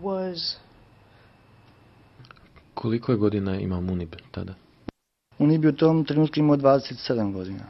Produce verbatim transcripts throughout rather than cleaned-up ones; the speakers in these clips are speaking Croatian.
was... Koliko je godina imao Munib tada? Munib je u tom trenutku imao dvadeset sedam godina.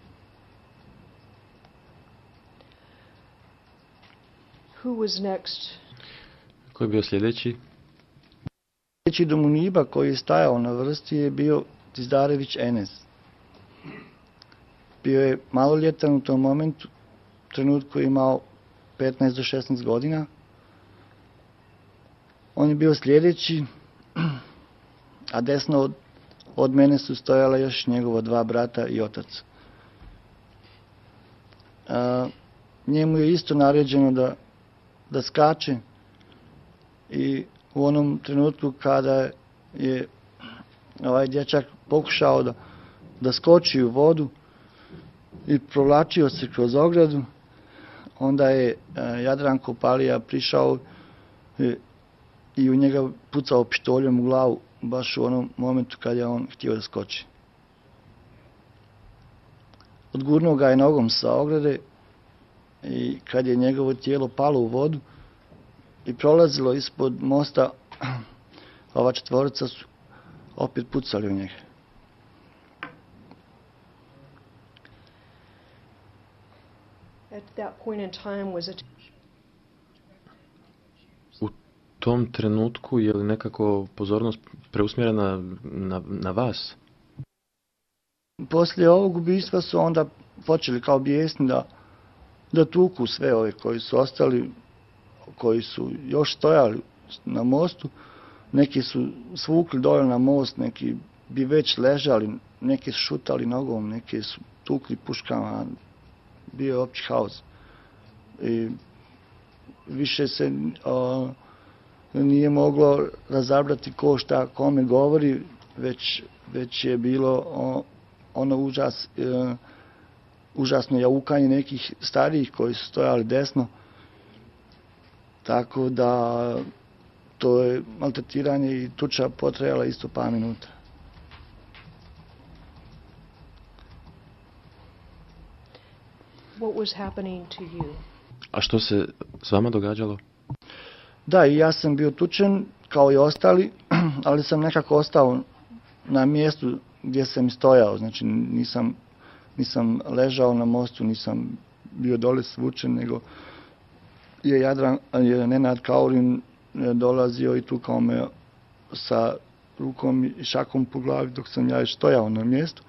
Who was next? Ko je bio sljedeći? Sljedeći do Muniba koji je stajao na vrsti je bio Tizdarević Enes. Bio je maloljetan u tom momentu, u trenutku je imao petnaest do šesnaest godina. On je bio sljedeći, a desno od, od mene su stojala još njegova dva brata i otac. A, njemu je isto naređeno da, da skače i u onom trenutku kada je ovaj dječak pokušao da, da skoči u vodu i provlačio se kroz ogradu, onda je a, Jadranko Palija prišao i, i u njega pucao pištoljem u glavu baš u onom momentu kad je on htio da skoči. Odgurnuo ga je nogom sa ograde i kad je njegovo tijelo palo u vodu i prolazilo ispod mosta, ova četvorica su opet pucali u njega. At that point in time was it... U tom trenutku je li nekako pozornost preusmjerena na, na vas? Poslije ovog ubistva su onda počeli kao bijesni da, da tuku sve ove koji su ostali, koji su još stojali na mostu. Neki su svukli dole na most, neki bi već ležali, neki su šutali nogom, neki su tukli puškama. Bio je opći haos. I više se o, nije moglo razabrati ko šta kome govori, već, već je bilo o, ono užas, e, užasno jaukanje nekih starijih koji su stojali desno. Tako da to je maltretiranje i tuča potrajala isto par minuta. What was happening to you? A što se s vama događalo? Da, i ja sam bio tučen kao i ostali, ali sam nekako ostao na mjestu gdje sam stojao. Znači nisam, nisam ležao na mostu, nisam bio dole svučen, nego je, Jadran, je Nenad Kaurin dolazio i tukao me sa rukom i šakom po glavi dok sam ja stojao na mjestu.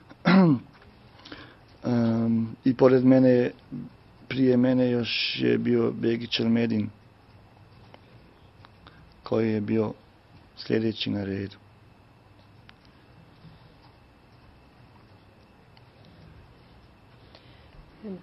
Um, I pored mene, prije mene još je bio Begić Elmedin, koji je bio sljedeći na redu. And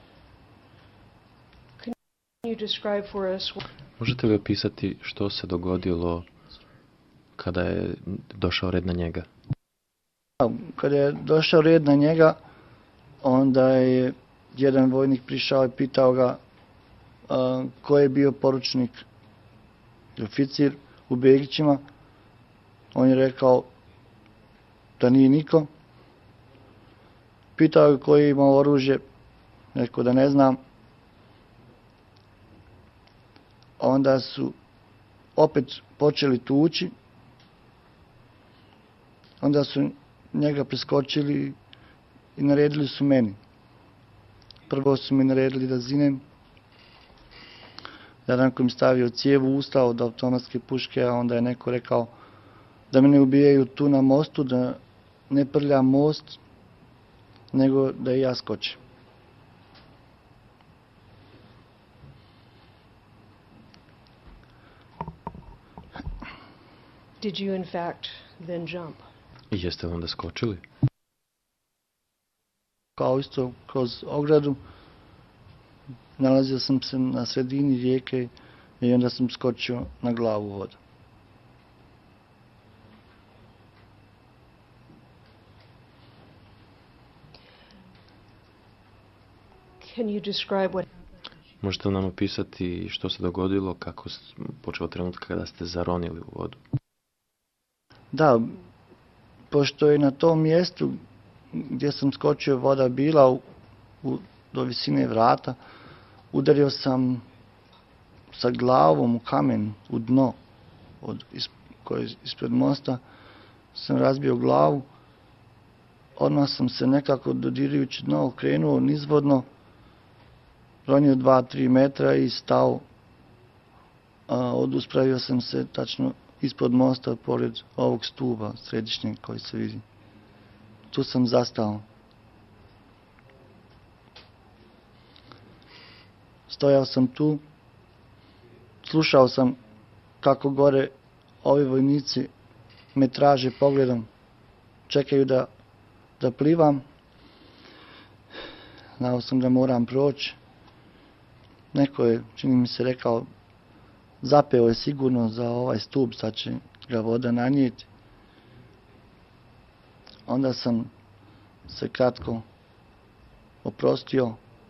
can you describe for us... Možete li opisati što se dogodilo kada je došao red na njega? Kada je došao red na njega, onda je jedan vojnik prišao i pitao ga a, ko je bio poručnik i oficir u Begićima. On je rekao da nije niko. Pitao je koji je imao oružje, rekao da ne znam. Onda su opet počeli tući. Onda su njega preskočili i naredili su meni. Prvo su mi naredili da zinem. Jedan ko mi stavio cijevu u usta od automatske puške, a onda je neko rekao da me ne ubijaju tu na mostu, da ne prljam most, nego da i ja skočim. Did you in fact then jump? I jeste li onda skočili? Kao isto kroz ogradu, nalazio sam se na sredini rijeke i onda sam skočio na glavu u vodu. Can you describe what... Možete li nam opisati što se dogodilo, kako je počeo trenutak kada ste zaronili u vodu? Da, pošto je na tom mjestu gdje sam skočio voda bila u, u, do visine vrata, udario sam sa glavom u kamen, u dno, od, is, koje ispred mosta, sam razbio glavu. Odmah sam se nekako dodirujući dno okrenuo nizvodno, ronio dva do tri metra i stao. A, oduspravio sam se tačno ispod mosta, pored ovog stuba središnjeg koji se vidi. Tu sam zastao. Stojao sam tu, slušao sam kako gore ovi vojnici me traže pogledom, čekaju da, da plivam. Znao sam da moram proći. Neko je, čini mi se, rekao, zapeo je sigurno za ovaj stup, sad će ga voda nanijeti. Onda sam se kratko oprostio.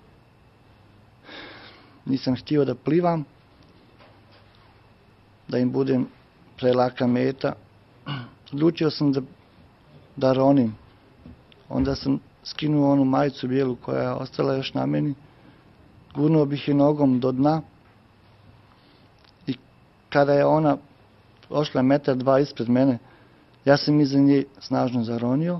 Nisam htio da plivam, da im budem prelaka meta. Odlučio sam da, da ronim. Onda sam skinuo onu majicu bijelu koja je ostala još na meni. Gurnuo bih je nogom do dna. I kada je ona ošla metar dva ispred mene, ja sam iza nje snažno zaronio.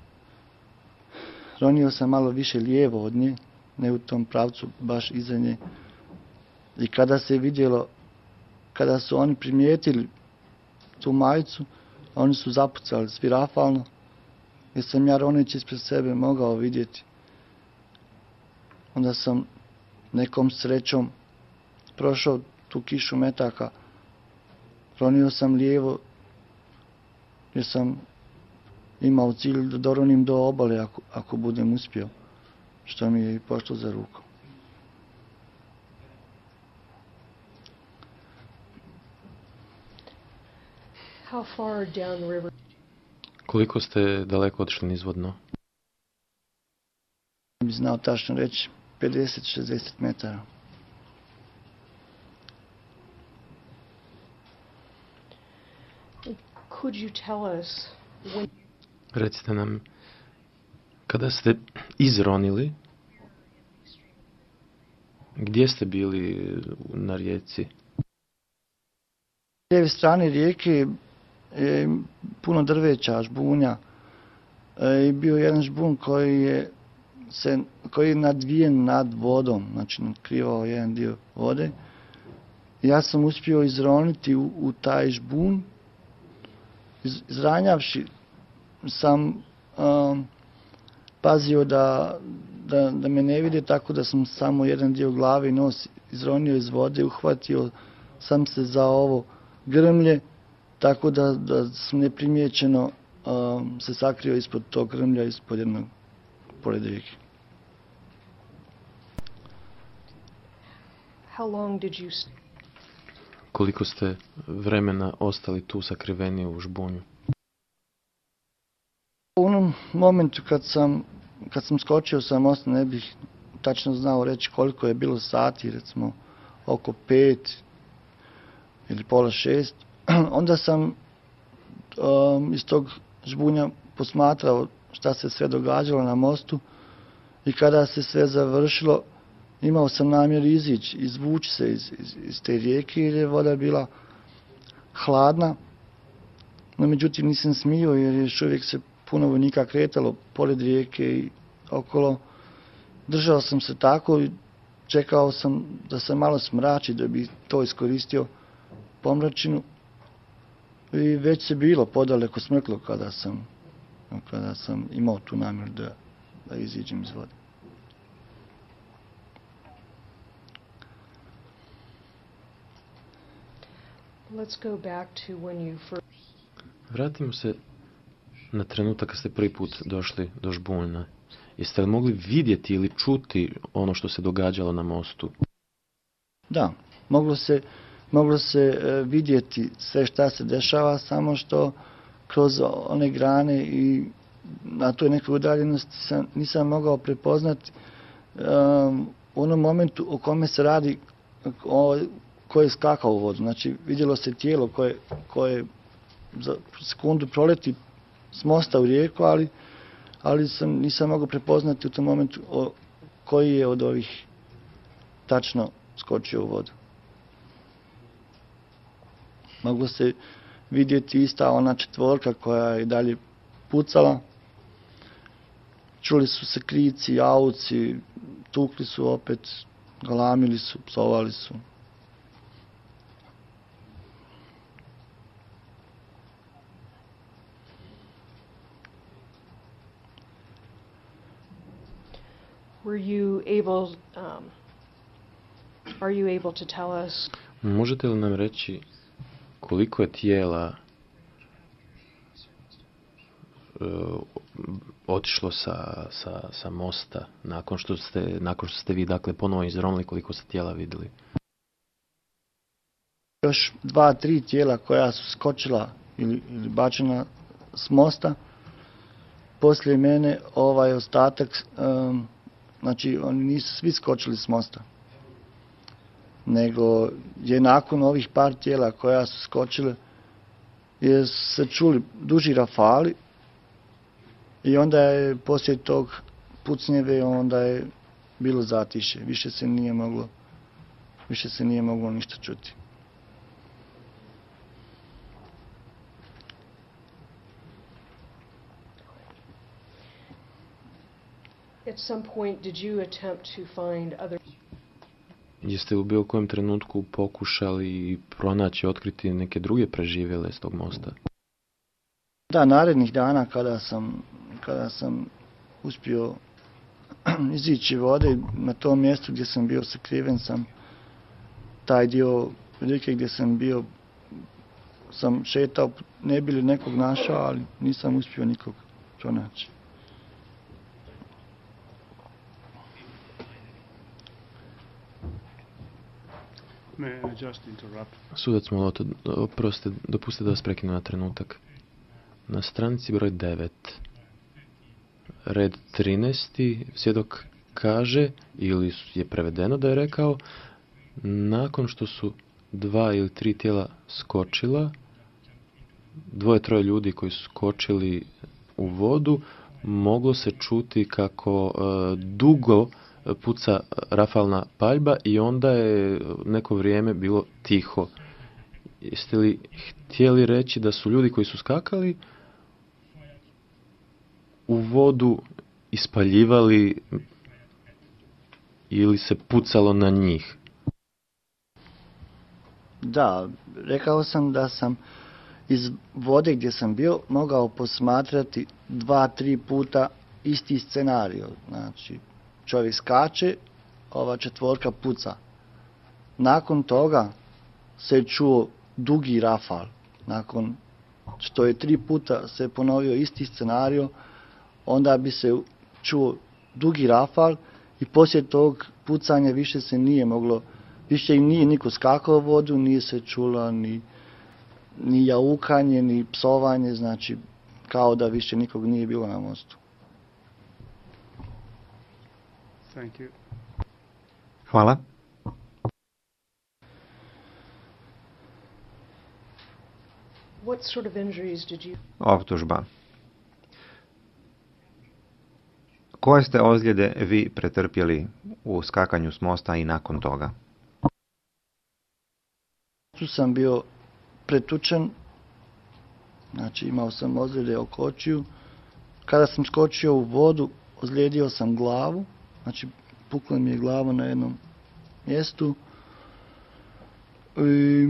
Ronio sam malo više lijevo od nje, ne u tom pravcu, baš iza nje. I kada se vidjelo, kada su oni primijetili tu majicu, oni su zapucali svirafalno, jer sam ja roneći ispred sebe mogao vidjeti. Onda sam nekom srećom prošao tu kišu metaka. Ronio sam lijevo, jer sam imao cilj da doronim do obale ako, ako budem uspio, što mi je i pošlo za ruku. How far down the river? Koliko ste daleko otišli nizvodno? Ne bi znao tačno reći, pedeset do šezdeset metara. Could you tell us when... Recite nam, kada ste izronili, gdje ste bili na rijeci? S lijeve strane rijeke je puno drveća, žbunja. I bio jedan žbun koji je, se, koji je nadvijen nad vodom, znači nakrivao jedan dio vode. Ja sam uspio izroniti u, u taj žbun. Iz, izranjavši sam um, pazio da, da, da me ne vide, tako da sam samo jedan dio glave i nos izronio iz vode, uhvatio sam se za ovo grmlje, tako da, da sam neprimjećeno um, se sakrio ispod tog grmlja, ispod jednog pored rijeke. How long did you... Koliko ste vremena ostali tu sakriveni u žbunju? U onom momentu kad sam, kad sam skočio sa mosta, ne bih tačno znao reći koliko je bilo sati, recimo oko pet ili pola šest. Onda sam um, iz tog žbunja posmatrao šta se sve događalo na mostu i kada se sve završilo, imao sam namjer izići, izvući se iz, iz, iz te rijeke jer je voda bila hladna. No međutim nisam smio jer je još uvijek se puno vojnika kretalo pored rijeke i okolo. Držao sam se tako i čekao sam da se malo smrači da bi to iskoristio pomračinu. I već se bilo podaleko smrklo kada sam, kada sam imao tu namjer da, da iziđem iz vode. Let's go back to when you first... Vratimo se na trenutak kad ste prvi put došli do žbunja. Jeste li mogli vidjeti ili čuti ono što se događalo na mostu? Da, moglo se, moglo se vidjeti sve šta se dešava, samo što kroz one grane i na toj nekoj udaljenosti sam, nisam mogao prepoznati um, u onom momentu o kome se radi, o, ko je skakao u vodu. Znači vidjelo se tijelo koje, koje za sekundu proleti s mosta u rijeku, ali, ali sam, nisam mogao prepoznati u tom momentu o, koji je od ovih tačno skočio u vodu. Moglo se vidjeti ista ona četvorka koja je dalje pucala. Čuli su se krici, jauci, tukli su opet, galamili su, psovali su. Were you able, um, are you able to tell us Možete li nam reći koliko je tijela uh, otišlo sa, sa, sa mosta nakon što ste, nakon što ste vi dakle ponovo izronili, koliko ste tijela vidjeli? Još dva, tri tijela koja su skočila ili, ili bačena s mosta. Poslije mene ovaj ostatak, um, znači oni nisu svi skočili s mosta, nego je nakon ovih par tijela koja su skočile, je se čuli duži rafali i onda je poslije tog pucnjeve onda je bilo zatišje. Više se nije moglo, više se nije moglo ništa čuti. at some point did you attempt to find other Jeste u bilo kojem trenutku pokušali pronaći, otkriti neke druge preživjele s tog mosta? Da, narednih dana kada sam, kada sam uspio izići vode, na tom mjestu gdje sam bio sakriven sam, taj dio rijeke gdje sam bio, sam šetao, ne bi li nekog našao, ali nisam uspio nikog pronaći. May I just interrupt? Sudac Moloto, oprostite, dopustite da vas prekinu na trenutak. Na stranici broj devet, red trinaesti, svjedok kaže, ili je prevedeno da je rekao, nakon što su dva ili tri tijela skočila, dvoje, troje ljudi koji su skočili u vodu, moglo se čuti kako e, dugo puca rafalna paljba i onda je neko vrijeme bilo tiho. Jeste li htjeli reći da su ljudi koji su skakali u vodu ispaljivali ili se pucalo na njih? Da, rekao sam da sam iz vode gdje sam bio mogao posmatrati dva, tri puta isti scenarij. Znači, čovjek skače, ova četvorka puca. Nakon toga se čuo dugi rafal. Nakon što je tri puta se ponovio isti scenarij, onda bi se čuo dugi rafal i poslije tog pucanja više se nije moglo, više im nije niko skakao u vodu, nije se čulo ni, ni jaukanje, ni psovanje, znači kao da više nikog nije bilo na mostu. Thank you. Hvala. what sort of injuries did you Optužba. Koje ste ozljede vi pretrpjeli u skakanju s mosta i nakon toga? Tu sam bio pretučen, znači imao sam ozljede oko očiju. Kada sam skočio u vodu, ozlijedio sam glavu, znači pukla mi je glava na jednom mjestu. I...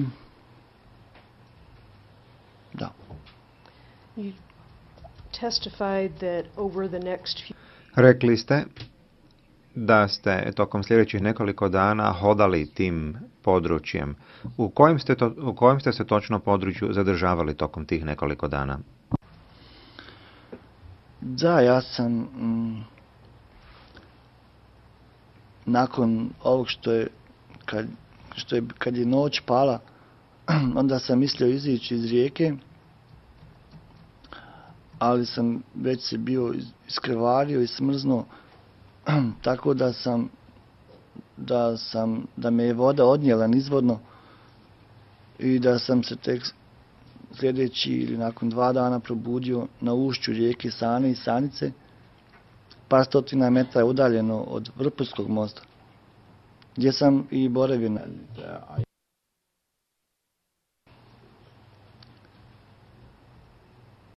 Da. you testified that over the next few Rekli ste da ste tokom sljedećih nekoliko dana hodali tim područjem. U kojem ste, to, u kojem ste se točno području zadržavali tokom tih nekoliko dana? Da, ja sam mm, nakon ovog što je kad, što je kad je noć pala, onda sam mislio izići iz rijeke, ali sam već se bio iskrvario i smrznuo, tako da sam da sam da me je voda odnijela nizvodno i da sam se tek sljedeći ili nakon dva dana probudio na ušću rijeke Sane i Sanice, par stotina metara udaljeno od Vrpolskog mosta, gdje sam i boravio.